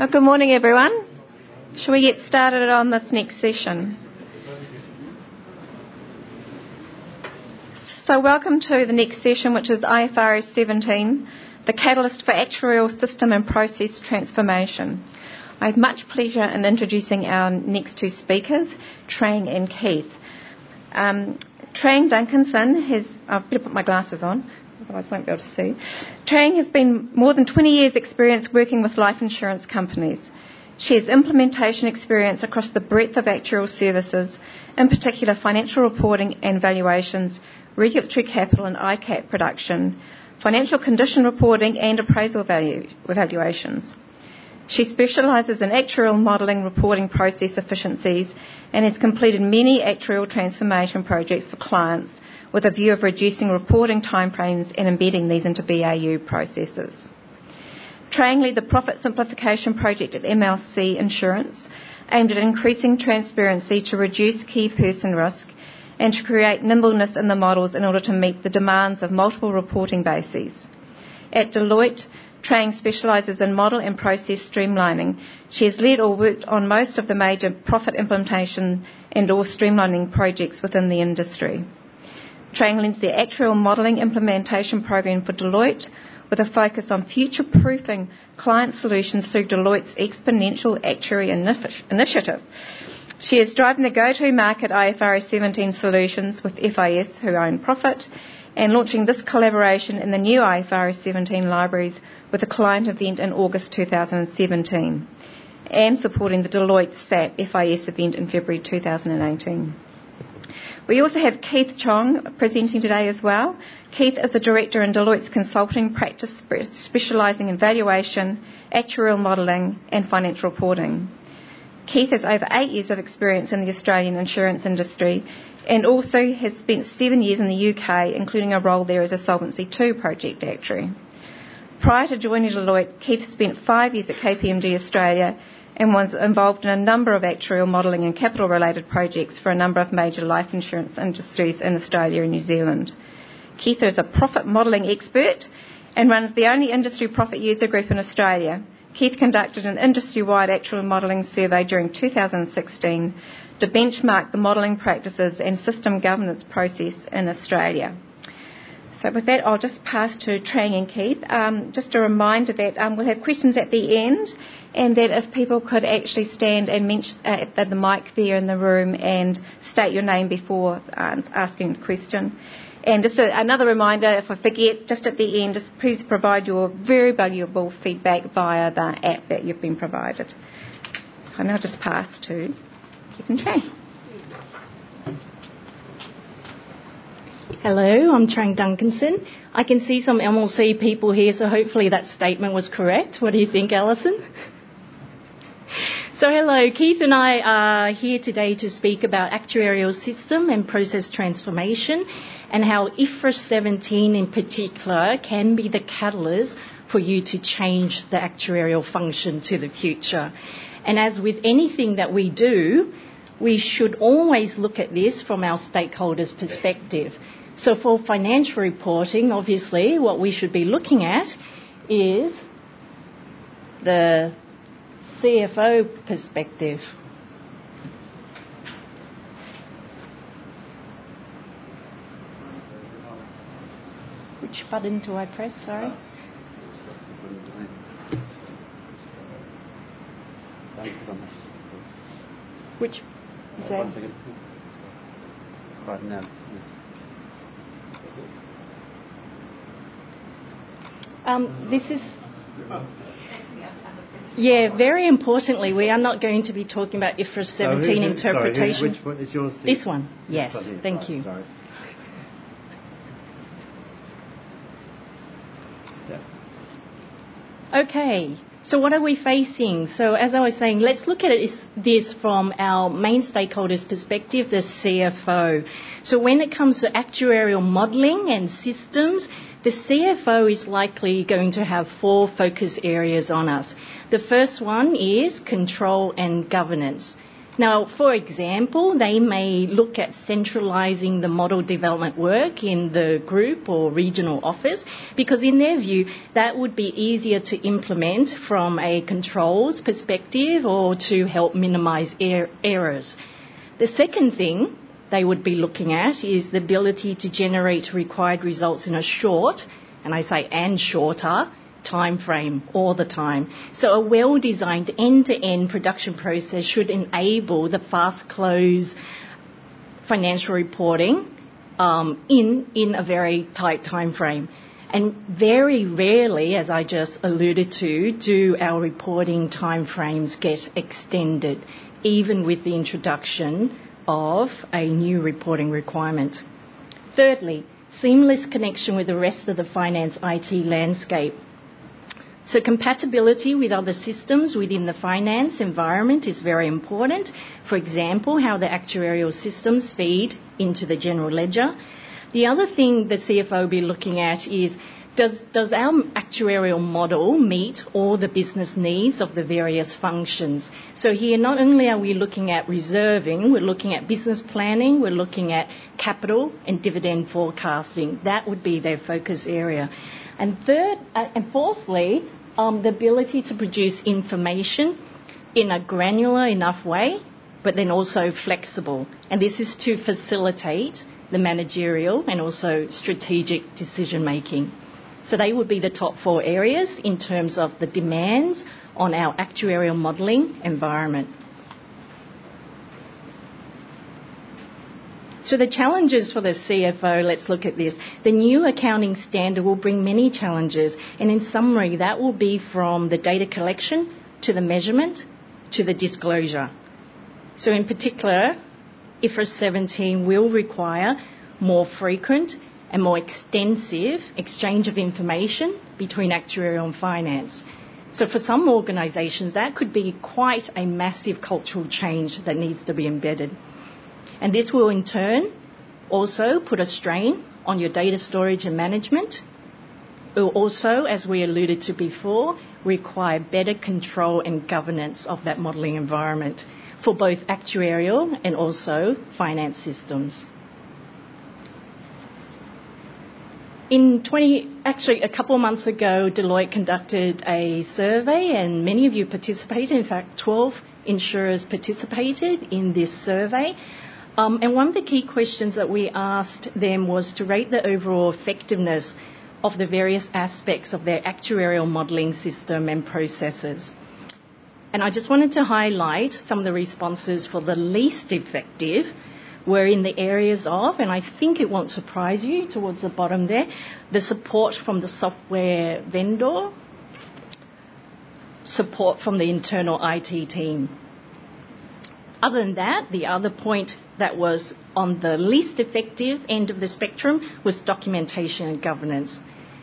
Good morning, everyone. Shall we get started on this next session? So welcome to the next session, which is IFRS 17, the catalyst for actuarial system and process transformation. I have much pleasure in introducing our next two speakers, Trang and Keith. Trang Duncanson has... I better put my glasses on, otherwise I won't be able to see. Trang has been more than 20 years' experience working with life insurance companies. She has implementation experience across the breadth of actuarial services, in particular financial reporting and valuations, regulatory capital and ICAP production, financial condition reporting and appraisal evaluations. She specialises in actuarial modelling reporting process efficiencies and has completed many actuarial transformation projects for clients with a view of reducing reporting timeframes and embedding these into BAU processes. Trang led the profit simplification project at MLC Insurance, aimed at increasing transparency to reduce key person risk and to create nimbleness in the models in order to meet the demands of multiple reporting bases. At Deloitte, Trang specialises in model and process streamlining. She has led or worked on most of the major profit implementation and or streamlining projects within the industry. Trang leads the actuarial modelling implementation program for Deloitte with a focus on future-proofing client solutions through Deloitte's Exponential Actuary Initiative. She is driving the go-to-market IFRS 17 solutions with FIS, who own Profit, and launching this collaboration in the new IFRS 17 libraries with a client event in August 2017, and supporting the Deloitte SAP FIS event in February 2018. We also have Keith Chong presenting today as well. Keith is a director in Deloitte's consulting practice, specialising in valuation, actuarial modelling and financial reporting. Keith has over 8 years of experience in the Australian insurance industry and also has spent 7 years in the UK, including a role there as a Solvency II project actuary. Prior to joining Deloitte, Keith spent 5 years at KPMG Australia and was involved in a number of actuarial modelling and capital-related projects for a number of major life insurance industries in Australia and New Zealand. Keith is a profit modelling expert and runs the only industry profit user group in Australia. Keith conducted an industry-wide actuarial modelling survey during 2016 to benchmark the modelling practices and system governance process in Australia. So with that, I'll just pass to Trang and Keith. Just a reminder that we'll have questions at the end, and that if people could actually stand and mention at the mic there in the room and state your name before asking the question. And just another reminder, if I forget, just at the end, just please provide your very valuable feedback via the app that you've been provided. So I'll now just pass to Keith and Trang. Hello, I'm Trang Duncanson. I can see some MLC people here, so hopefully that statement was correct. What do you think, Alison? So hello, Keith and I are here today to speak about actuarial system and process transformation and how IFRS 17 in particular can be the catalyst for you to change the actuarial function to the future. And as with anything that we do, we should always look at this from our stakeholders' perspective. So for financial reporting, obviously, what we should be looking at is the CFO perspective. Which button do I press, sorry? Which is that? 1 second. Right now. This is... Yeah, very importantly, we are not going to be talking about IFRS 17 interpretation. Sorry, which one is yours? This one, yes, thank you. Sorry. Yeah. Okay, so what are we facing? So as I was saying, let's look at this from our main stakeholders' perspective, the CFO. So when it comes to actuarial modelling and systems, the CFO is likely going to have 4 focus areas on us. The first one is control and governance. Now, for example, they may look at centralising the model development work in the group or regional office because in their view that would be easier to implement from a controls perspective or to help minimise errors. The second thing they would be looking at is the ability to generate required results in a short, and I say and shorter, time frame all the time. So a well-designed end-to-end production process should enable the fast close financial reporting in a very tight time frame. And very rarely, as I just alluded to, do our reporting time frames get extended, even with the introduction of a new reporting requirement. Thirdly, seamless connection with the rest of the finance IT landscape. So compatibility with other systems within the finance environment is very important. For example, how the actuarial systems feed into the general ledger. The other thing the CFO will be looking at is does our actuarial model meet all the business needs of the various functions? So here not only are we looking at reserving, we're looking at business planning, we're looking at capital and dividend forecasting. That would be their focus area. And fourthly, the ability to produce information in a granular enough way, but then also flexible. And this is to facilitate the managerial and also strategic decision making. So they would be the top 4 areas in terms of the demands on our actuarial modelling environment. So the challenges for the CFO, let's look at this. The new accounting standard will bring many challenges, and in summary, that will be from the data collection to the measurement to the disclosure. So in particular, IFRS 17 will require more frequent and more extensive exchange of information between actuarial and finance. So for some organisations, that could be quite a massive cultural change that needs to be embedded. And this will in turn also put a strain on your data storage and management. It will also, as we alluded to before, require better control and governance of that modelling environment for both actuarial and also finance systems. A couple of months ago, Deloitte conducted a survey and many of you participated. In fact, 12 insurers participated in this survey. And one of the key questions that we asked them was to rate the overall effectiveness of the various aspects of their actuarial modelling system and processes. And I just wanted to highlight some of the responses for the least effective were in the areas of, and I think it won't surprise you towards the bottom there, the support from the software vendor, support from the internal IT team. Other than that, the other point that was on the least effective end of the spectrum was documentation and governance.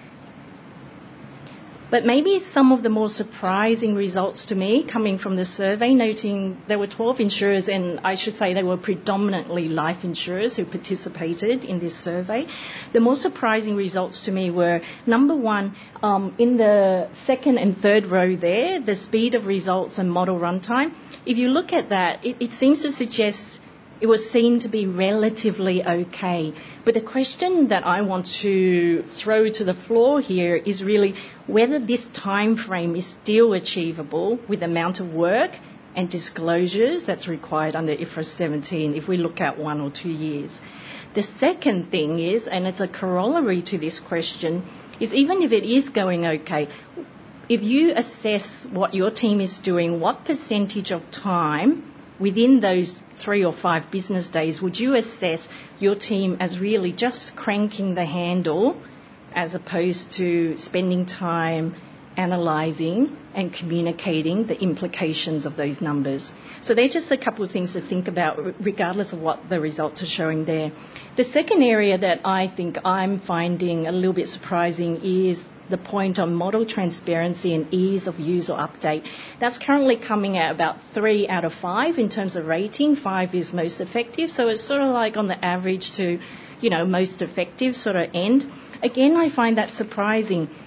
But maybe some of the more surprising results to me coming from the survey, noting there were 12 insurers, and I should say they were predominantly life insurers who participated in this survey. The more surprising results to me were, number one, in the second and third row there, the speed of results and model runtime. If you look at that, it seems to suggest it was seen to be relatively okay. But the question that I want to throw to the floor here is really whether this time frame is still achievable with the amount of work and disclosures that's required under IFRS 17 if we look at 1 or 2 years. The second thing is, and it's a corollary to this question, is even if it is going okay, if you assess what your team is doing, what percentage of time within those 3 or 5 business days would you assess your team as really just cranking the handle as opposed to spending time analysing and communicating the implications of those numbers? So they're just a couple of things to think about regardless of what the results are showing there. The second area that I think I'm finding a little bit surprising is the point on model transparency and ease of use or update. That's currently coming at about 3 out of 5 in terms of rating. 5 is most effective, so it's sort of like on the average to, most effective sort of end. Again, I find that surprising.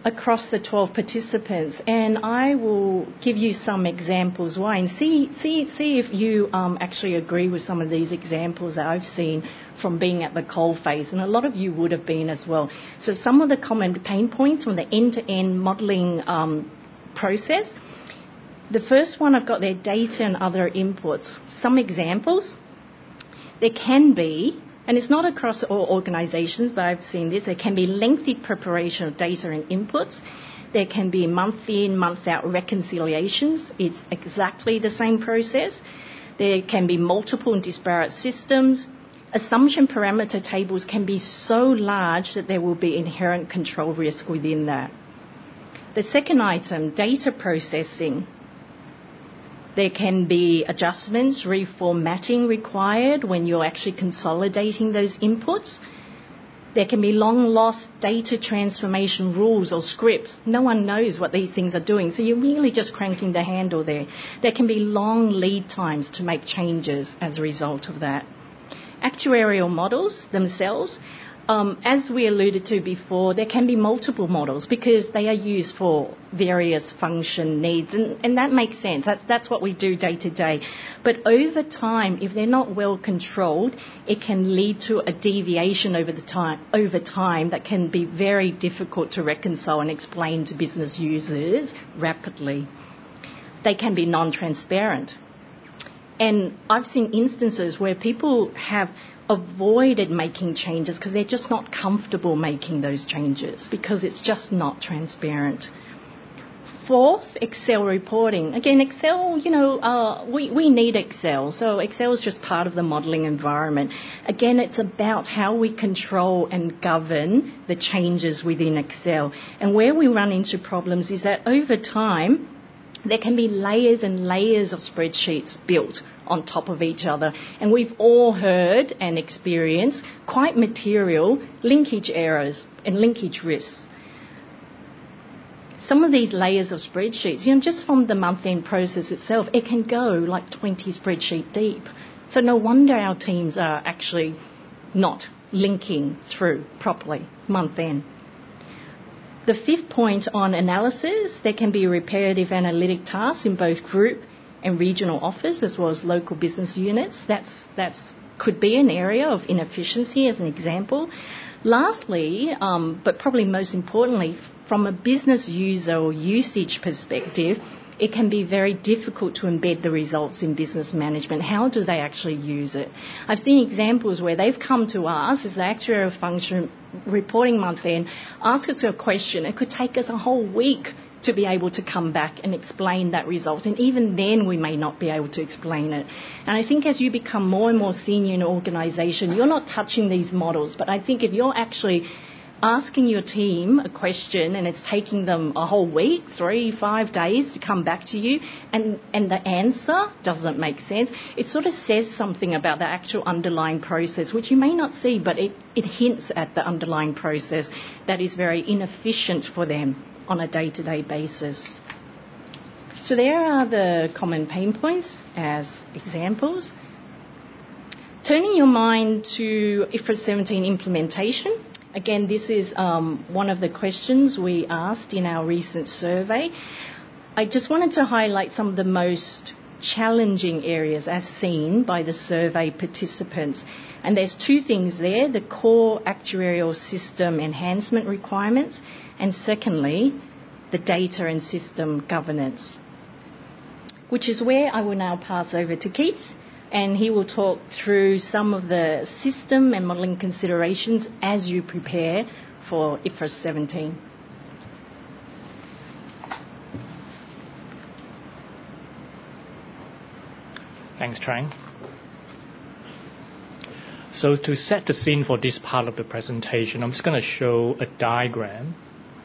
across the 12 participants, and I will give you some examples why, and see if you actually agree with some of these examples that I've seen from being at the coalface, and a lot of you would have been as well. So some of the common pain points from the end-to-end modelling process. The first one I've got there, data and other inputs. Some examples. There can be, and it's not across all organisations, but I've seen this, there can be lengthy preparation of data and inputs. There can be month in, month out reconciliations. It's exactly the same process. There can be multiple and disparate systems. Assumption parameter tables can be so large that there will be inherent control risk within that. The second item, data processing. There can be adjustments, reformatting required when you're actually consolidating those inputs. There can be long lost data transformation rules or scripts. No one knows what these things are doing, so you're really just cranking the handle there. There can be long lead times to make changes as a result of that. Actuarial models themselves, as we alluded to before, there can be multiple models because they are used for various function needs, and that makes sense. That's what we do day to day. But over time, if they're not well controlled, it can lead to a deviation over time that can be very difficult to reconcile and explain to business users rapidly. They can be non-transparent. And I've seen instances where people have avoided making changes because they're just not comfortable making those changes because it's just not transparent. Fourth, Excel reporting. Again, Excel, we need Excel. So Excel is just part of the modelling environment. Again, it's about how we control and govern the changes within Excel. And where we run into problems is that over time, there can be layers and layers of spreadsheets built on top of each other. And we've all heard and experienced quite material linkage errors and linkage risks. Some of these layers of spreadsheets, just from the month-end process itself, it can go like 20 spreadsheet deep. So no wonder our teams are actually not linking through properly month-end. The fifth point on analysis, there can be repetitive analytic tasks in both group and regional office as well as local business units. That's could be an area of inefficiency as an example. Lastly, but probably most importantly, from a business user or usage perspective, it can be very difficult to embed the results in business management. How do they actually use it? I've seen examples where they've come to us as the actuarial function reporting month end, ask us a question. It could take us a whole week to be able to come back and explain that result. And even then, we may not be able to explain it. And I think as you become more and more senior in an organisation, you're not touching these models. But I think if you're actually asking your team a question and it's taking them a whole week, 3-5 days to come back to you, and the answer doesn't make sense, it sort of says something about the actual underlying process, which you may not see, but it hints at the underlying process that is very inefficient for them on a day-to-day basis. So there are the common pain points as examples. Turning your mind to IFRS 17 implementation. Again, this is one of the questions we asked in our recent survey. I just wanted to highlight some of the most challenging areas as seen by the survey participants. And there's two things there, the core actuarial system enhancement requirements, and secondly, the data and system governance, which is where I will now pass over to Keith, and he will talk through some of the system and modelling considerations as you prepare for IFRS 17. Thanks, Trang. So to set the scene for this part of the presentation, I'm just going to show a diagram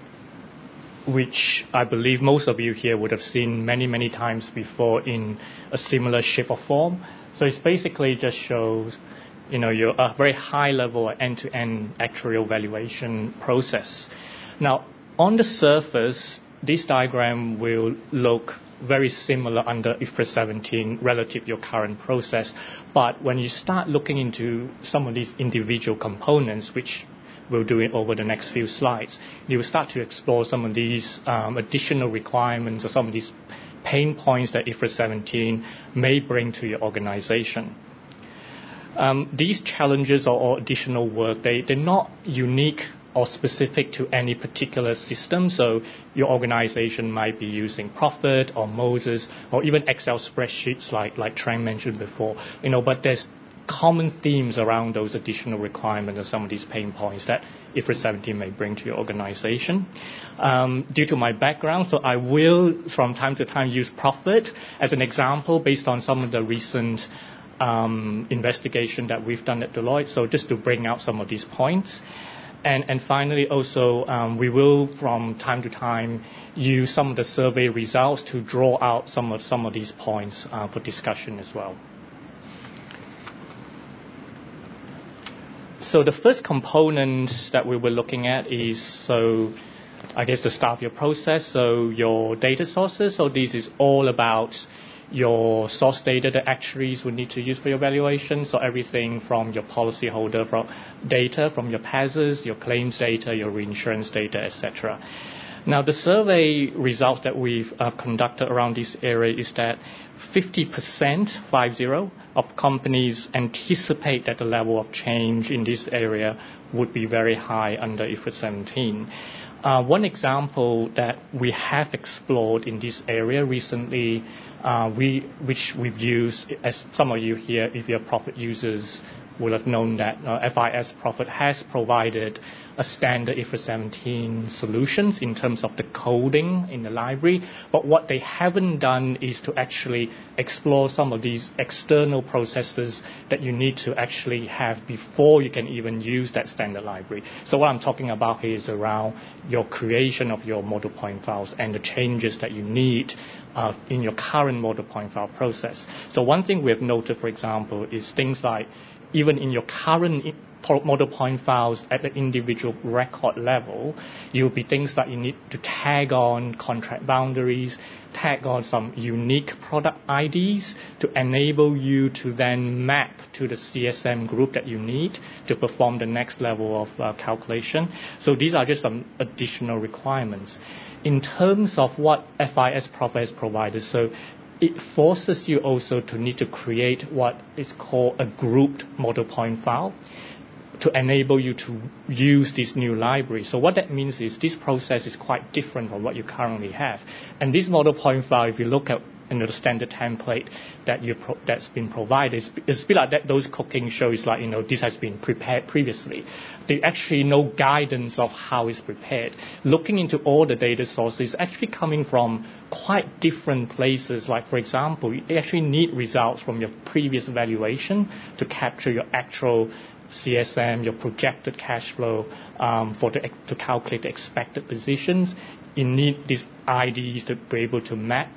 which I believe most of you here would have seen many, many times before in a similar shape or form. So it basically just shows, your a very high-level end-to-end actuarial valuation process. Now, on the surface, this diagram will look very similar under IFRS 17 relative to your current process. But when you start looking into some of these individual components, which we'll do it over the next few slides, you will start to explore some of these additional requirements or some of these pain points that IFRS 17 may bring to your organization. These challenges or additional work, they're not unique or specific to any particular system. So your organization might be using Prophet or Moses or even Excel spreadsheets like Trang mentioned before. But there's common themes around those additional requirements and some of these pain points that IFRS 17 may bring to your organization. Due to my background, so I will from time to time use Prophet as an example based on some of the recent investigation that we've done at Deloitte. So just to bring out some of these points. And finally, also, we will, from time to time, use some of the survey results to draw out some of these points for discussion as well. So the first component that we were looking at is, I guess, the start of your process, so your data sources. So this is all about your source data that actuaries would need to use for your valuation. So everything from your policyholder data, from your PASs, your claims data, your reinsurance data, etc. Now, the survey results that we've conducted around this area is that 50% of companies anticipate that the level of change in this area would be very high under IFRS 17. One example that we have explored in this area recently, which we've used, as some of you here, if you're Prophet users, will have known that FIS Prophet has provided a standard IFRS 17 solutions in terms of the coding in the library. But what they haven't done is to actually explore some of these external processes that you need to actually have before you can even use that standard library. So what I'm talking about here is around your creation of your model point files and the changes that you need in your current model point file process. So one thing we have noted, for example, is things like even in your current model point files at the individual record level, you'll be things that you need to tag on contract boundaries, tag on some unique product IDs to enable you to then map to the CSM group that you need to perform the next level of calculation. So these are just some additional requirements. In terms of what FIS Prophet has provided, so it forces you also to need to create what is called a grouped model point file to enable you to use this new library. So what that means is this process is quite different from what you currently have. And this model point file, if you look at the standard template that's been provided, it's a bit like that. Those cooking shows, like this has been prepared previously. There's actually no guidance of how it's prepared. Looking into all the data sources, actually coming from quite different places. Like for example, you actually need results from your previous valuation to capture your actual CSM, your projected cash flow to calculate the expected positions. You need these IDs to be able to map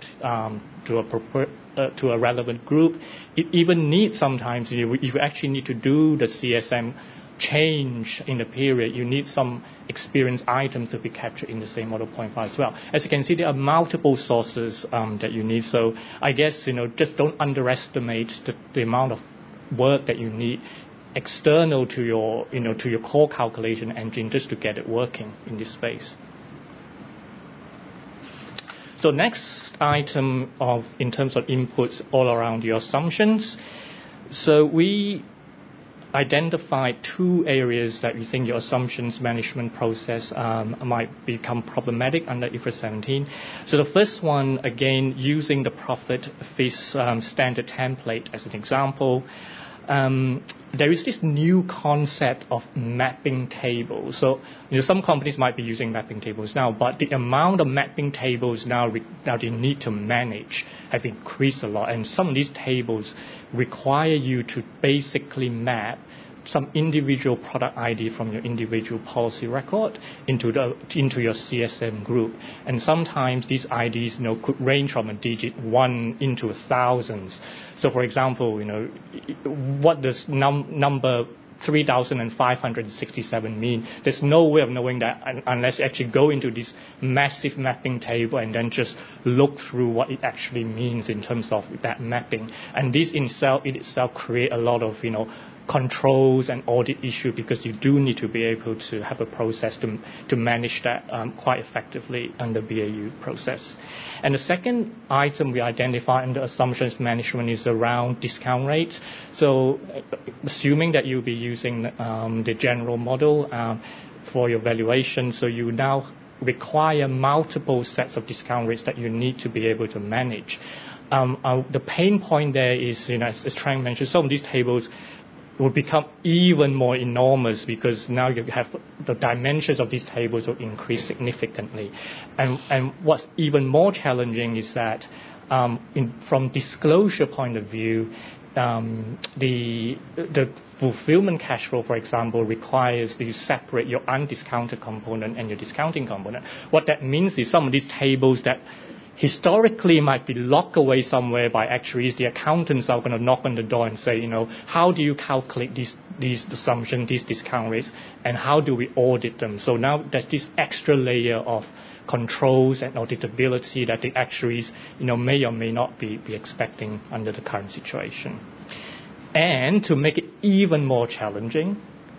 to a relevant group. It even needs sometimes, if you actually need to do the CSM change in the period, you need some experience items to be captured in the same model point file as well. As you can see, there are multiple sources that you need. So I guess, just don't underestimate the amount of work that you need external to your, to your core calculation engine just to get it working in this space. So next item in terms of inputs all around your assumptions. So we identified two areas that we think your assumptions management process might become problematic under IFRS 17. So the first one, again, using the Prophet FIS standard template as an example. There is this new concept of mapping tables. So, some companies might be using mapping tables now, but the amount of mapping tables now they need to manage have increased a lot. And some of these tables require you to basically map some individual product ID from your individual policy record into your CSM group. And sometimes these IDs, could range from a digit 1 into thousands. So for example, what does number 3,567 mean? There's no way of knowing that unless you actually go into this massive mapping table and then just look through what it actually means in terms of that mapping. And this in itself create a lot of, controls and audit issue, because you do need to be able to have a process to manage that quite effectively under BAU process. And the second item we identify under assumptions management is around discount rates. So assuming that you'll be using the general model for your valuation, so you now require multiple sets of discount rates that you need to be able to manage. The pain point there is, as Trang mentioned, some of these tables will become even more enormous because now you have the dimensions of these tables will increase significantly. And what's even more challenging is that from disclosure point of view, the fulfillment cash flow, for example, requires that you separate your undiscounted component and your discounting component. What that means is some of these tables that historically might be locked away somewhere by actuaries, the accountants are going to knock on the door and say, how do you calculate these assumptions, these discount rates, and how do we audit them? So now there's this extra layer of controls and auditability that the actuaries, may or may not be expecting under the current situation. And to make it even more challenging,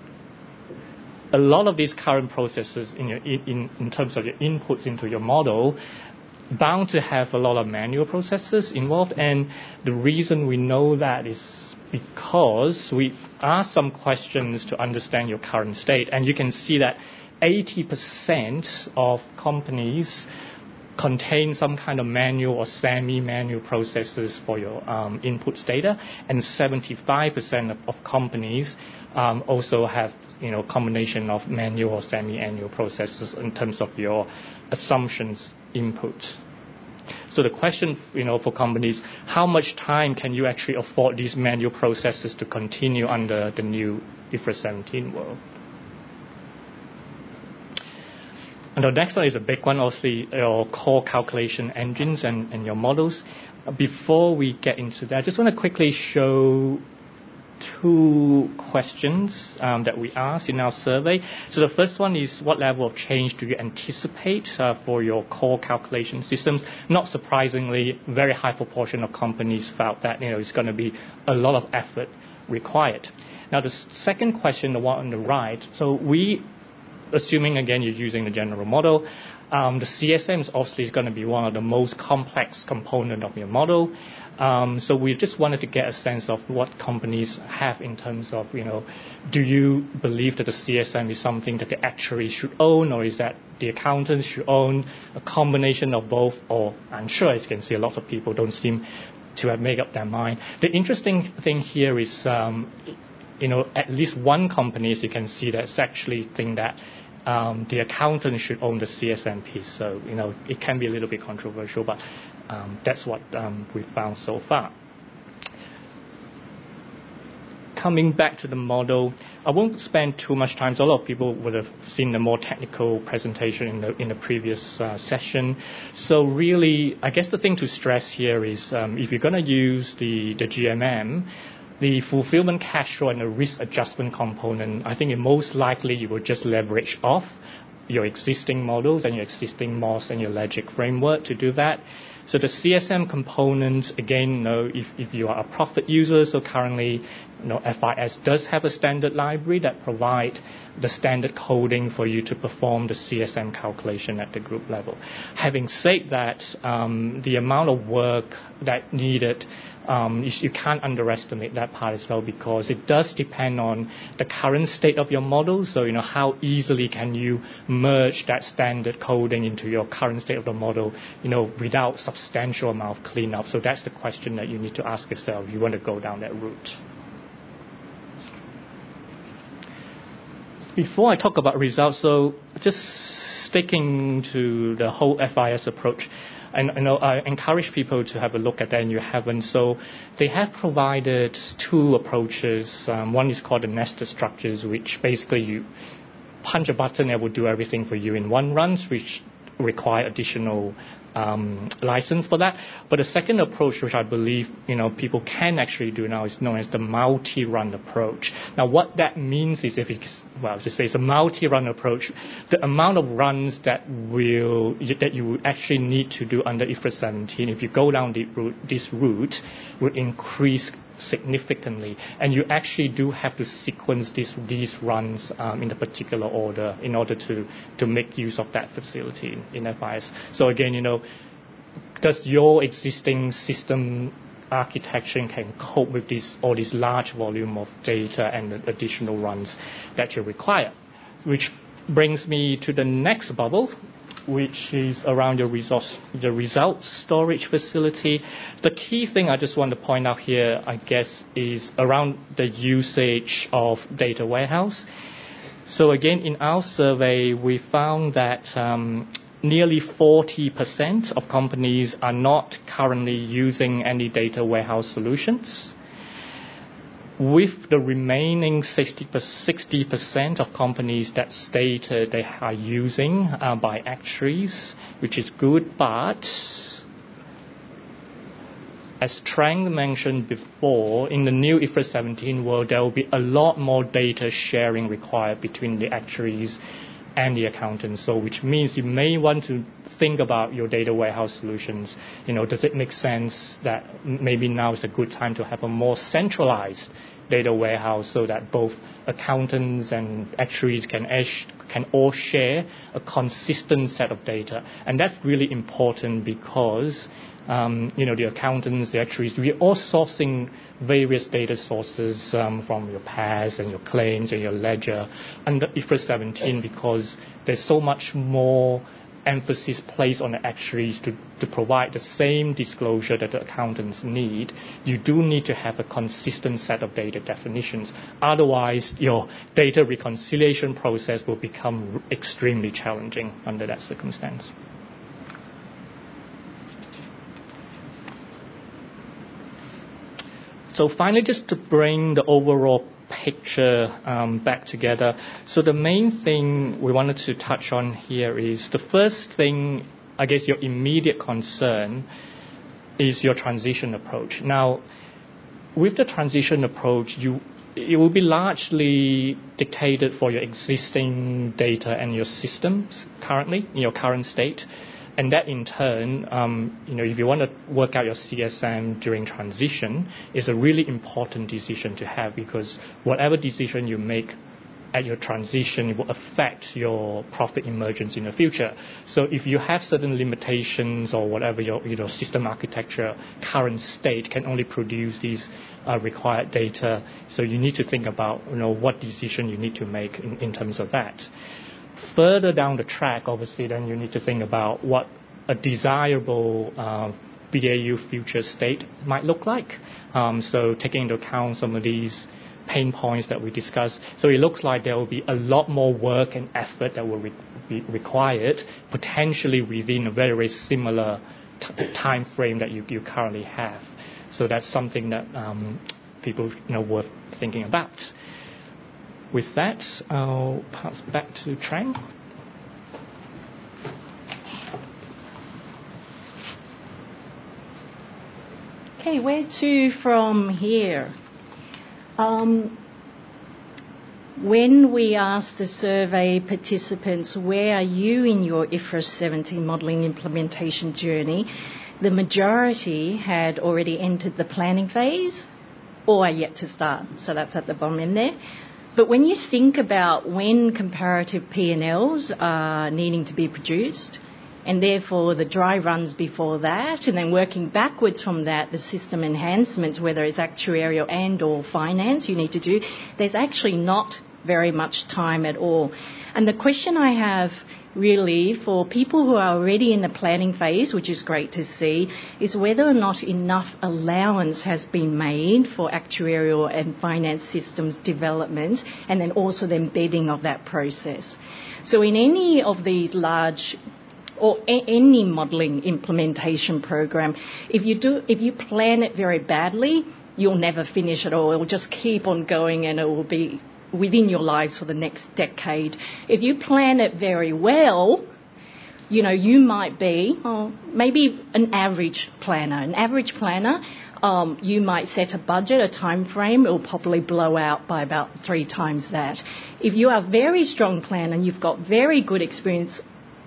a lot of these current processes in terms of your inputs into your model bound to have a lot of manual processes involved. And the reason we know that is because we ask some questions to understand your current state. And you can see that 80% of companies contain some kind of manual or semi-manual processes for your inputs data, and 75% of companies also have combination of manual or semi-manual processes in terms of your assumptions input. So the question for companies, how much time can you actually afford these manual processes to continue under the new IFRS 17 world? And the next one is a big one, obviously, your core calculation engines and your models. Before we get into that, I just want to quickly show two questions that we asked in our survey. So the first one is, what level of change do you anticipate for your core calculation systems? Not surprisingly, very high proportion of companies felt that it's going to be a lot of effort required. Now the second question, the one on the right, so assuming again you're using the general model, the CSM is obviously going to be one of the most complex component of your model. So we just wanted to get a sense of what companies have in terms of, do you believe that the CSM is something that the actuary should own, or is that the accountants should own, a combination of both, or unsure? As you can see, a lot of people don't seem to have made up their mind. The interesting thing here is, at least one company, as you can see, that's actually think that the accountant should own the CSM piece. So, it can be a little bit controversial, but that's what we found so far. Coming back to the model, I won't spend too much time. So a lot of people would have seen the more technical presentation in the previous session. So really, I guess the thing to stress here is if you're going to use the GMM, the fulfillment cash flow and the risk adjustment component, I think most likely you will just leverage off your existing models and your existing MOS and your logic framework to do that. So the CSM component, again, if you are a profit user, so currently, FIS does have a standard library that provide the standard coding for you to perform the CSM calculation at the group level. Having said that, the amount of work that needed, you can't underestimate that part as well, because it does depend on the current state of your model. So, how easily can you merge that standard coding into your current state of the model, without substantial amount of cleanup. So that's the question that you need to ask yourself if you want to go down that route. Before I talk about results, so just sticking to the whole FIS approach, and I encourage people to have a look at that, and you haven't. So they have provided two approaches. One is called the nested structures, which basically you punch a button and it will do everything for you in one run, which require additional license for that. But the second approach, which I believe people can actually do now, is known as the multi-run approach. Now, what that means is if it's it's a multi-run approach. The amount of runs that you will actually need to do under IFRS 17, if you go down this route, will increase significantly, and you actually do have to sequence these runs in a particular order in order to make use of that facility in FIS. So again, does your existing system architecture can cope with all this large volume of data and the additional runs that you require? Which brings me to the next bubble, which is around the results storage facility. The key thing I just want to point out here, I guess, is around the usage of data warehouse. So again, in our survey, we found that nearly 40% of companies are not currently using any data warehouse solutions, with the remaining 60% of companies that stated they are using by actuaries, which is good, but as Trang mentioned before, in the new IFRS 17 world, there will be a lot more data sharing required between the actuaries and the accountants. So which means you may want to think about your data warehouse solutions. Does it make sense that maybe now is a good time to have a more centralized data warehouse so that both accountants and actuaries can all share a consistent set of data? And that's really important because the accountants, the actuaries, we're all sourcing various data sources from your PAS and your claims and your ledger under IFRS 17 because there's so much more emphasis placed on the actuaries to provide the same disclosure that the accountants need. You do need to have a consistent set of data definitions. Otherwise, your data reconciliation process will become extremely challenging under that circumstance. So finally, just to bring the overall picture back together. So the main thing we wanted to touch on here is the first thing, I guess your immediate concern is your transition approach. Now, with the transition approach, it will be largely dictated for your existing data and your systems currently, in your current state. And that in turn, if you want to work out your CSM during transition, is a really important decision to have because whatever decision you make at your transition will affect your profit emergence in the future. So if you have certain limitations or whatever your system architecture current state can only produce these required data, so you need to think about what decision you need to make in terms of that. Further down the track, obviously, then you need to think about what a desirable BAU future state might look like. So taking into account some of these pain points that we discussed. So it looks like there will be a lot more work and effort that will be required, potentially within a very, very similar time frame that you currently have. So that's something that people worth thinking about. With that, I'll pass back to Trang. Okay, where to from here? When we asked the survey participants, where are you in your IFRS 17 modelling implementation journey, the majority had already entered the planning phase or are yet to start. So that's at the bottom end there. But when you think about when comparative P&Ls are needing to be produced, and therefore the dry runs before that, and then working backwards from that, the system enhancements, whether it's actuarial and or finance you need to do, there's actually not very much time at all. And the question I have really for people who are already in the planning phase, which is great to see, is whether or not enough allowance has been made for actuarial and finance systems development and then also the embedding of that process. So in any of these large or any modelling implementation program, if you plan it very badly, you'll never finish it all. It will just keep on going and it will be within your lives for the next decade. If you plan it very well, you might be maybe an average planner. An average planner, you might set a budget, a time frame, it will probably blow out by about 3 times that. If you are a very strong planner and you've got very good experience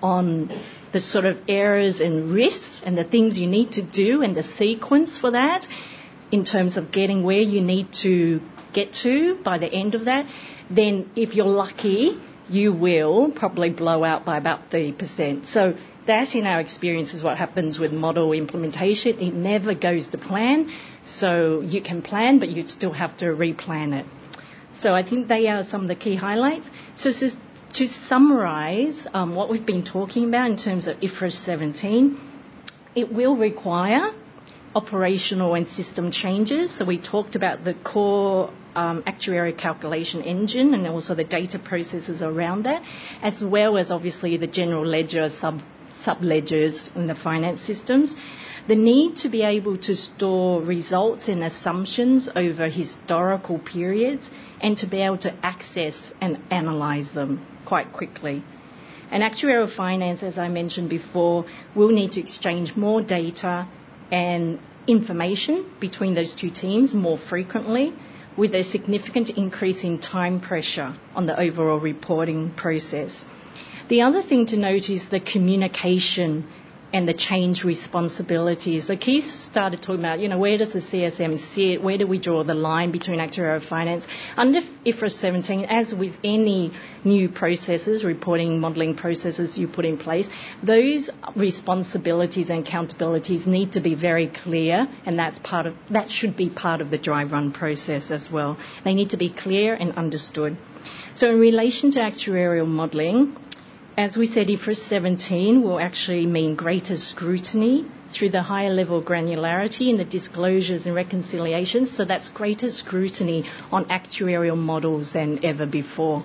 on the sort of errors and risks and the things you need to do and the sequence for that in terms of getting where you need to get to by the end of that, then if you're lucky, you will probably blow out by about 30%. So that, in our experience, is what happens with model implementation. It never goes to plan. So you can plan, but you still have to replan it. So I think they are some of the key highlights. So to summarise what we've been talking about in terms of IFRS 17, it will require operational and system changes. So we talked about the core actuarial calculation engine and also the data processes around that, as well as obviously the general ledger, sub-ledgers in the finance systems. The need to be able to store results and assumptions over historical periods and to be able to access and analyse them quite quickly. And actuarial finance, as I mentioned before, will need to exchange more data and information between those two teams more frequently, with a significant increase in time pressure on the overall reporting process. The other thing to note is the communication and the change responsibilities. So Keith started talking about, where does the CSM sit? Where do we draw the line between actuarial finance? Under IFRS 17, as with any new processes, reporting, modelling processes you put in place, those responsibilities and accountabilities need to be very clear, and that should be part of the dry run process as well. They need to be clear and understood. So in relation to actuarial modelling, as we said, IFRS 17 will actually mean greater scrutiny through the higher level granularity in the disclosures and reconciliations. So that's greater scrutiny on actuarial models than ever before.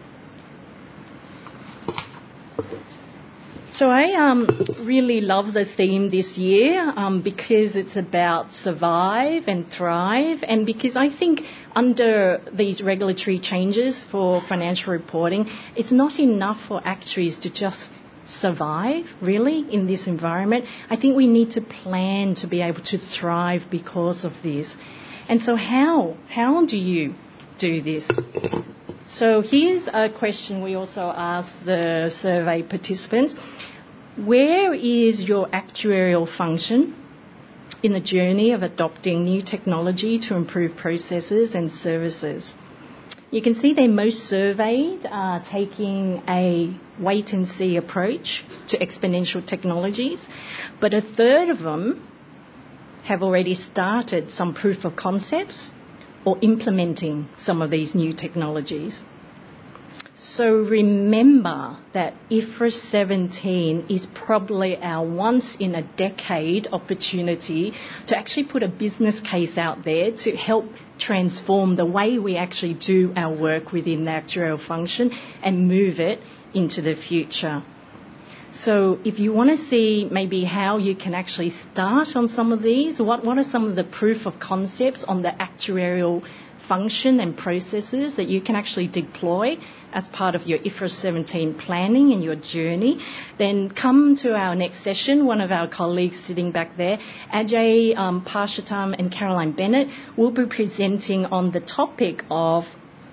So I really love the theme this year because it's about survive and thrive, and because I think under these regulatory changes for financial reporting, it's not enough for actuaries to just survive, really, in this environment. I think we need to plan to be able to thrive because of this. And so how do you do this? So here's a question we also asked the survey participants. Where is your actuarial function in the journey of adopting new technology to improve processes and services? You can see they most surveyed are taking a wait-and-see approach to exponential technologies, but a third of them have already started some proof of concepts or implementing some of these new technologies. So remember that IFRS 17 is probably our once-in-a-decade opportunity to actually put a business case out there to help transform the way we actually do our work within the actuarial function and move it into the future. So if you want to see maybe how you can actually start on some of these, what are some of the proof of concepts on the actuarial function and processes that you can actually deploy as part of your IFRS 17 planning and your journey, then come to our next session. One of our colleagues sitting back there, Ajay Parshatam and Caroline Bennett, will be presenting on the topic of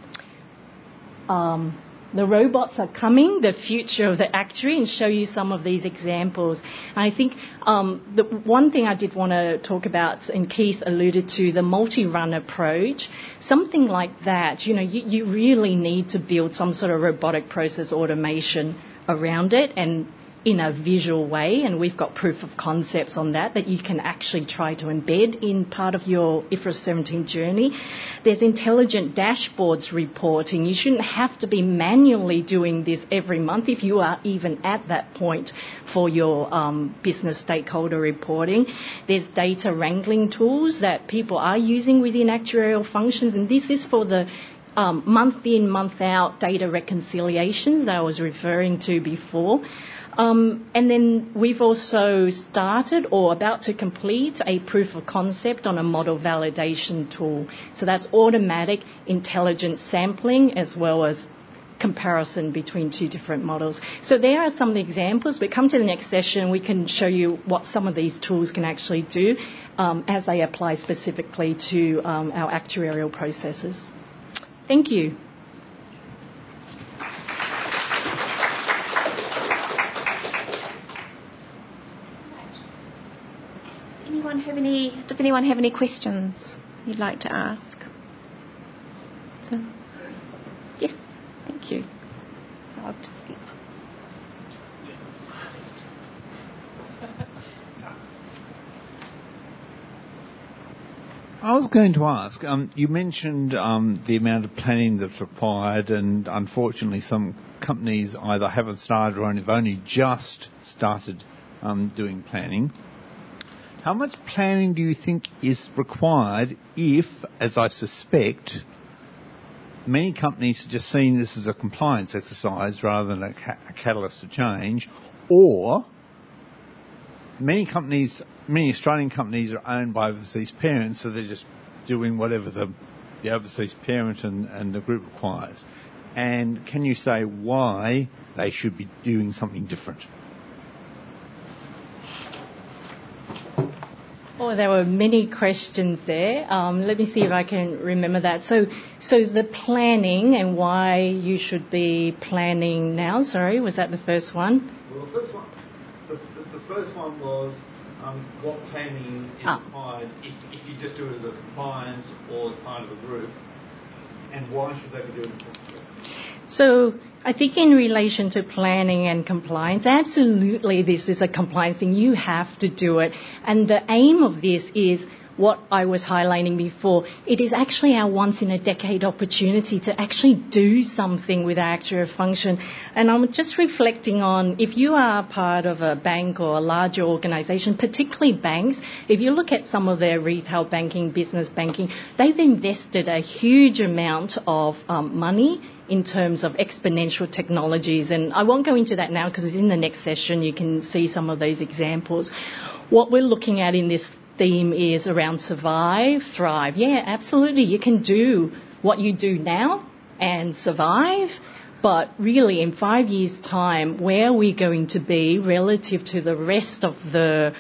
the robots are coming, the future of the actuary, and show you some of these examples. And I think the one thing I did want to talk about, and Keith alluded to, the multi-run approach, something like that, you really need to build some sort of robotic process automation around it and in a visual way, and we've got proof of concepts on that you can actually try to embed in part of your IFRS 17 journey. There's intelligent dashboards reporting. You shouldn't have to be manually doing this every month if you are even at that point for your business stakeholder reporting. There's data wrangling tools that people are using within actuarial functions, and this is for the month in, month out data reconciliations that I was referring to before. And then we've also started or about to complete a proof of concept on a model validation tool. So that's automatic intelligent sampling as well as comparison between two different models. So there are some examples, but come to the next session, we can show you what some of these tools can actually do as they apply specifically to our actuarial processes. Thank you. Does anyone have any questions you'd like to ask? So, yes, thank you. I'll just skip. I was going to ask, you mentioned the amount of planning that's required, and unfortunately some companies either haven't started or have only just started doing planning. How much planning do you think is required if, as I suspect, many companies are just seeing this as a compliance exercise rather than a catalyst to change, or many Australian companies are owned by overseas parents, so they're just doing whatever the overseas parent and the group requires? And can you say why they should be doing something different? Oh, there were many questions there. Let me see if I can remember that. So the planning and why you should be planning now. Sorry, was that the first one? Well, the first one was what planning is required if you just do it as a compliance or as part of a group, and why should they be doing something? So I think in relation to planning and compliance, absolutely this is a compliance thing. You have to do it. And the aim of this is what I was highlighting before. It is actually our once-in-a-decade opportunity to actually do something with our actuarial function. And I'm just reflecting on, if you are part of a bank or a larger organisation, particularly banks, if you look at some of their retail banking, business banking, they've invested a huge amount of money in terms of exponential technologies. And I won't go into that now because in the next session you can see some of those examples. What we're looking at in this theme is around survive, thrive. Yeah, absolutely. You can do what you do now and survive, but really in 5 years' time, where are we going to be relative to the rest of the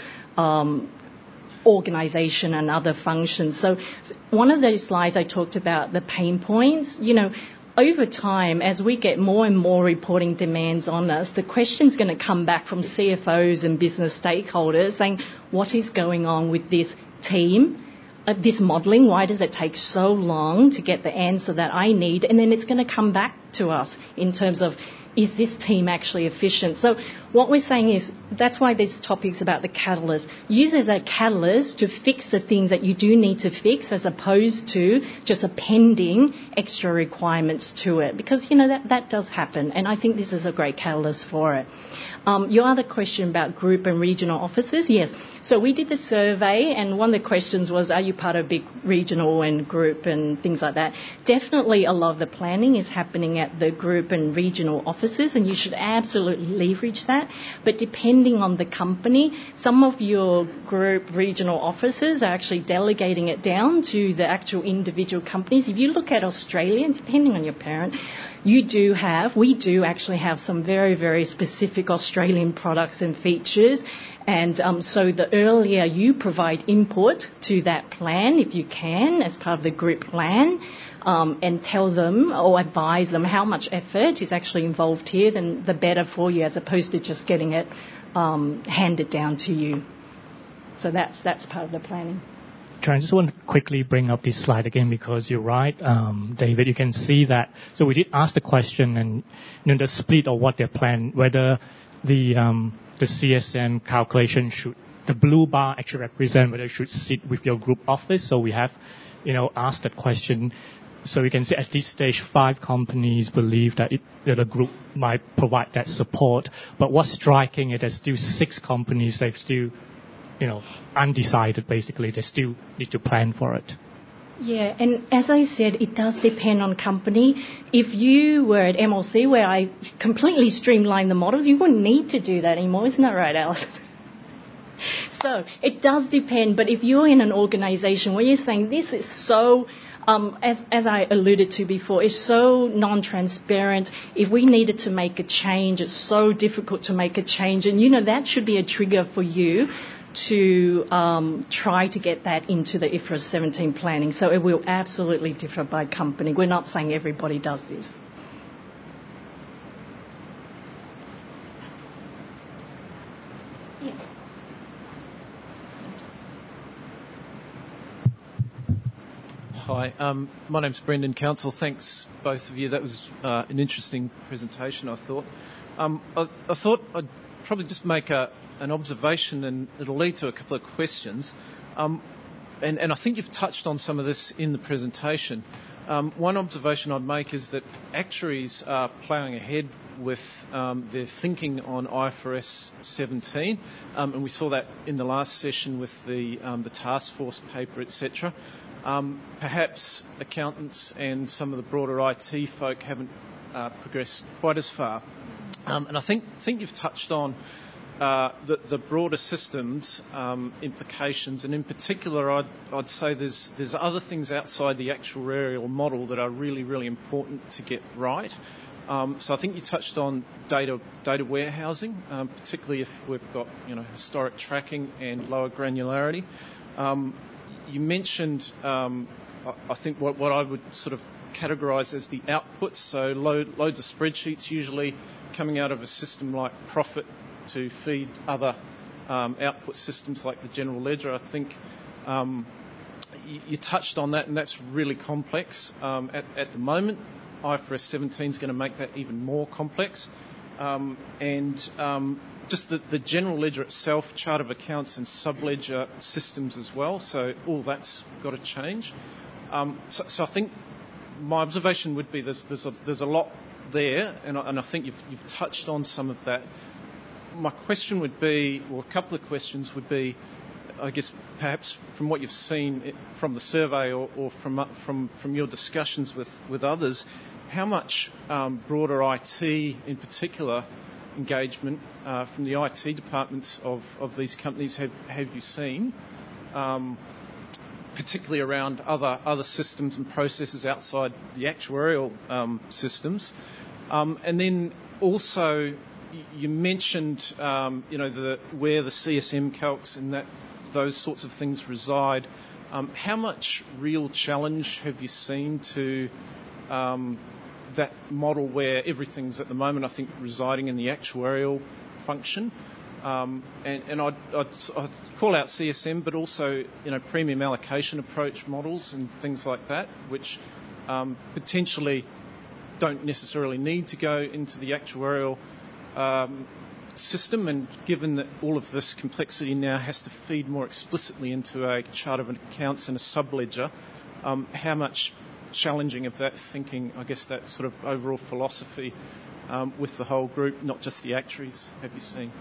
organisation and other functions? So one of those slides I talked about the pain points, over time, as we get more and more reporting demands on us, the question's going to come back from CFOs and business stakeholders saying, what is going on with this team, this modelling? Why does it take so long to get the answer that I need? And then it's going to come back to us in terms of, is this team actually efficient? So what we're saying is that's why this topic's about the catalyst. Use it as a catalyst to fix the things that you do need to fix as opposed to just appending extra requirements to it. Because, that does happen. And I think this is a great catalyst for it. Your other question about group and regional offices, yes. So we did the survey, and one of the questions was, are you part of big regional and group and things like that? Definitely a lot of the planning is happening at the group and regional offices, and you should absolutely leverage that. But depending on the company, some of your group regional offices are actually delegating it down to the actual individual companies. If you look at Australia, and depending on your parent, we do actually have some very, very specific Australian products and features. And so the earlier you provide input to that plan, if you can, as part of the group plan, and tell them or advise them how much effort is actually involved here, then the better for you, as opposed to just getting it handed down to you. So that's part of the planning. I just want to quickly bring up this slide again because you're right, David. You can see that. So we did ask the question, and the split of what they plan, whether the CSM calculation should, the blue bar actually represent whether it should sit with your group office. So we have, asked that question. So we can see at this stage, 5 companies believe that the group might provide that support. But what's striking is there's still 6 companies they've still, undecided basically. They still need to plan for it. Yeah, and as I said, it does depend on company. If you were at MLC, where I completely streamlined the models, you wouldn't need to do that anymore. Isn't that right, Alice? So it does depend. But if you're in an organisation where you're saying this is so as I alluded to before, is so non-transparent. If we needed to make a change, it's so difficult to make a change. And, that should be a trigger for you to try to get that into the IFRS 17 planning. So it will absolutely differ by company. We're not saying everybody does this. Yes. Hi, my name's Brendan Council. Thanks, both of you. That was an interesting presentation, I thought. I thought I'd probably just make an observation, and it'll lead to a couple of questions. And I think you've touched on some of this in the presentation. One observation I'd make is that actuaries are ploughing ahead with their thinking on IFRS 17, and we saw that in the last session with the task force paper, etc. Perhaps accountants and some of the broader IT folk haven't progressed quite as far. And I think you've touched on the broader systems implications, and in particular I'd say there's other things outside the actuarial model that are really, really important to get right. So I think you touched on data warehousing, particularly if we've got historic tracking and lower granularity. You mentioned I think what I would sort of categorise as the outputs, so loads of spreadsheets usually coming out of a system like Profit to feed other output systems like the general ledger. I think you touched on that, and that's really complex. At the moment, IFRS 17 is going to make that even more complex. Just the general ledger itself, chart of accounts and sub-ledger systems as well, so all that's got to change. So I think my observation would be there's a lot there, and I think you've touched on some of that. My question would be, or a couple of questions would be, I guess perhaps from what you've seen from the survey or from your discussions with others, how much broader IT in particular engagement from the IT departments of these companies have you seen, particularly around other systems and processes outside the actuarial systems? And then also you mentioned where the CSM calcs and those sorts of things reside. How much real challenge have you seen to that model where everything's at the moment, I think, residing in the actuarial function? And I'd call out CSM, but also premium allocation approach models and things like that, which potentially don't necessarily need to go into the actuarial system, and given that all of this complexity now has to feed more explicitly into a chart of accounts and a sub-ledger, how much challenging of that thinking, I guess that sort of overall philosophy with the whole group, not just the actuaries, have you seen?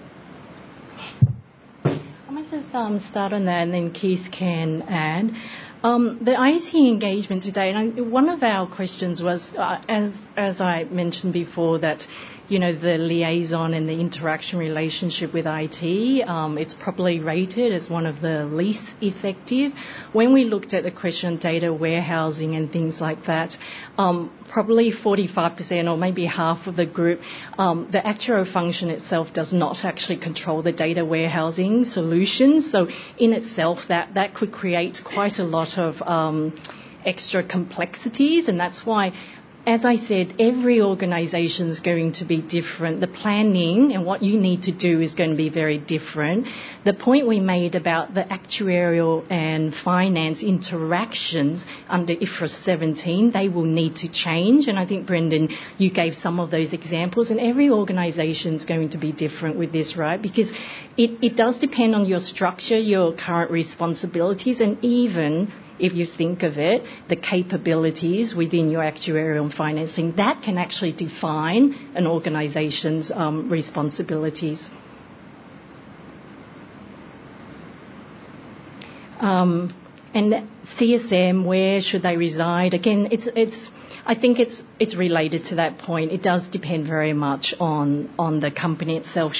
I might just start on that, and then Keith can add. The IT engagement today, and one of our questions was, as I mentioned before, that the liaison and the interaction relationship with IT, it's probably rated as one of the least effective. When we looked at the question data warehousing and things like that, probably 45% or maybe half of the group, the actuarial function itself does not actually control the data warehousing solutions. So in itself, that could create quite a lot of extra complexities, and that's why, as I said, every organisation is going to be different. The planning and what you need to do is going to be very different. The point we made about the actuarial and finance interactions under IFRS 17, they will need to change. And I think, Brendan, you gave some of those examples. And every organisation is going to be different with this, right? Because it does depend on your structure, your current responsibilities, and even, if you think of it, the capabilities within your actuarial and financing, that can actually define an organisation's responsibilities. And CSM, where should they reside? Again, I think it's related to that point. It does depend very much on the company itself.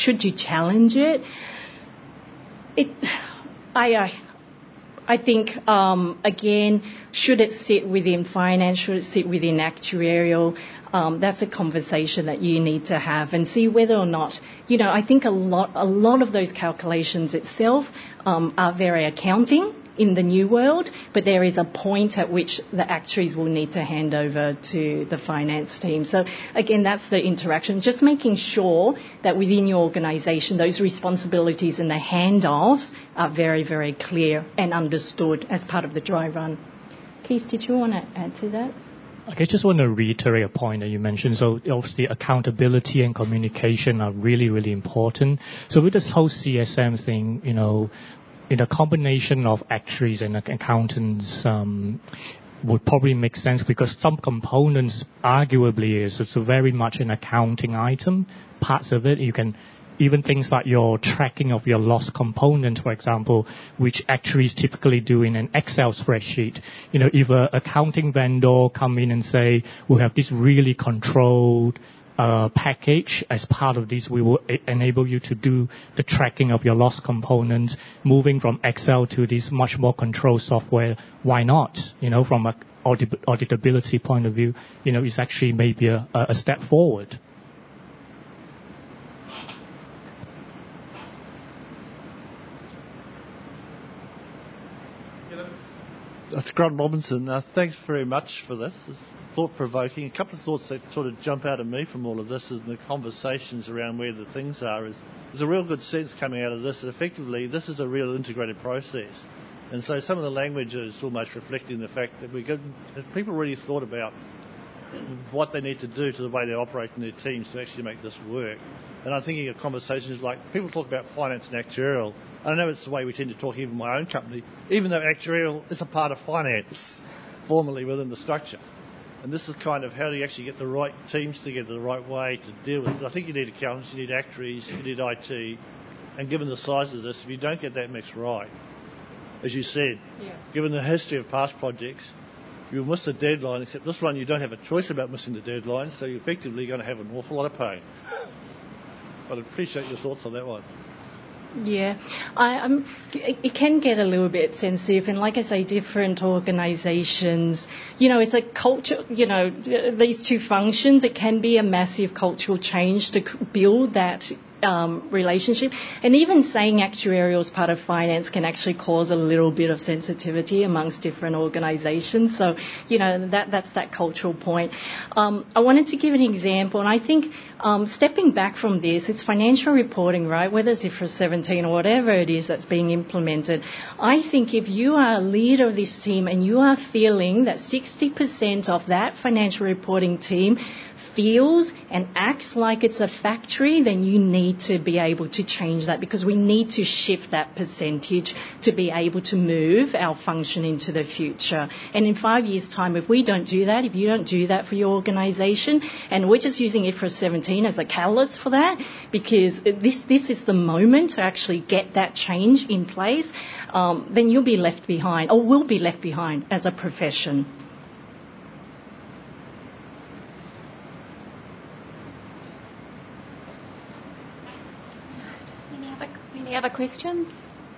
I think, again, should it sit within finance, should it sit within actuarial? That's a conversation that you need to have and see whether or not, I think a lot of those calculations itself are very accounting in the new world, but there is a point at which the actuaries will need to hand over to the finance team. So again, that's the interaction, just making sure that within your organisation those responsibilities and the handoffs are very, very clear and understood as part of the dry run. Keith, did you want to add to that? I just want to reiterate a point that you mentioned. So obviously accountability and communication are really, really important. So with this whole CSM thing, in a combination of actuaries and accountants would probably make sense, because some components arguably it's very much an accounting item. Parts of it, you can even things like your tracking of your loss component, for example, which actuaries typically do in an Excel spreadsheet. If an accounting vendor come in and say, we have this really controlled package, as part of this we will enable you to do the tracking of your loss components, moving from Excel to this much more controlled software. Why not? From an auditability point of view, it's actually maybe a step forward. That's Grant Robinson. Thanks very much for this. It's thought-provoking. A couple of thoughts that sort of jump out at me from all of this and the conversations around where the things are is there's a real good sense coming out of this that effectively this is a real integrated process. And so some of the language is almost reflecting the fact that people really thought about what they need to do to the way they operate in their teams to actually make this work. And I'm thinking of conversations like people talk about finance and actuarial. I know it's the way we tend to talk even in my own company, even though actuarial is a part of finance formally within the structure. And this is kind of how do you actually get the right teams together the right way to deal with it. I think you need accountants, you need actuaries, you need IT. And given the size of this, if you don't get that mix right, as you said, given the history of past projects, you'll miss the deadline, except this one you don't have a choice about missing the deadline, so you're effectively going to have an awful lot of pain. But I appreciate your thoughts on that one. Yeah, it can get a little bit sensitive, and like I say, different organisations, it's a culture, these two functions, it can be a massive cultural change to build that relationship. And even saying actuarial is part of finance can actually cause a little bit of sensitivity amongst different organisations. So, that's that cultural point. I wanted to give an example, and I think stepping back from this, it's financial reporting, right? Whether it's IFRS 17 or whatever it is that's being implemented. I think if you are a leader of this team and you are feeling that 60% of that financial reporting team feels and acts like it's a factory, then you need to be able to change that, because we need to shift that percentage to be able to move our function into the future. And in 5 years' time, if we don't do that, if you don't do that for your organisation, and we're just using IFRS 17 as a catalyst for that, because this is the moment to actually get that change in place, then you'll be left behind, or will be left behind as a profession. Any other questions?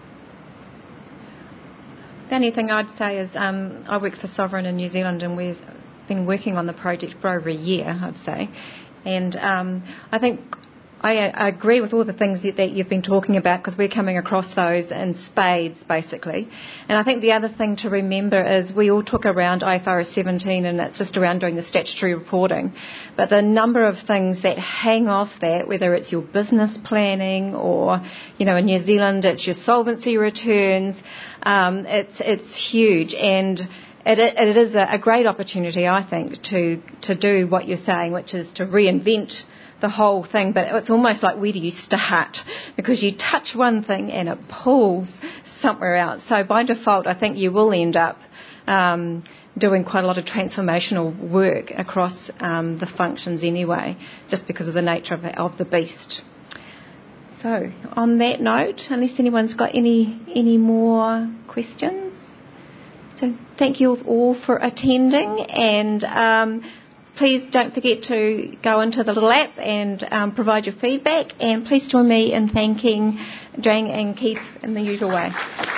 The only thing I'd say is I work for Sovereign in New Zealand, and we've been working on the project for over a year, I'd say. And I think I agree with all the things that you've been talking about, because we're coming across those in spades, basically. And I think the other thing to remember is we all talk around IFRS 17, and it's just around doing the statutory reporting. But the number of things that hang off that, whether it's your business planning or, in New Zealand, it's your solvency returns, it's huge. And it is a great opportunity, I think, to do what you're saying, which is to reinvent the whole thing. But it's almost like, where do you start? Because you touch one thing and it pulls somewhere else. So by default, I think you will end up doing quite a lot of transformational work across the functions anyway, just because of the nature of the beast. So on that note, unless anyone's got any more questions, so thank you all for attending, and please don't forget to go into the little app and provide your feedback, and please join me in thanking Jane and Keith in the usual way.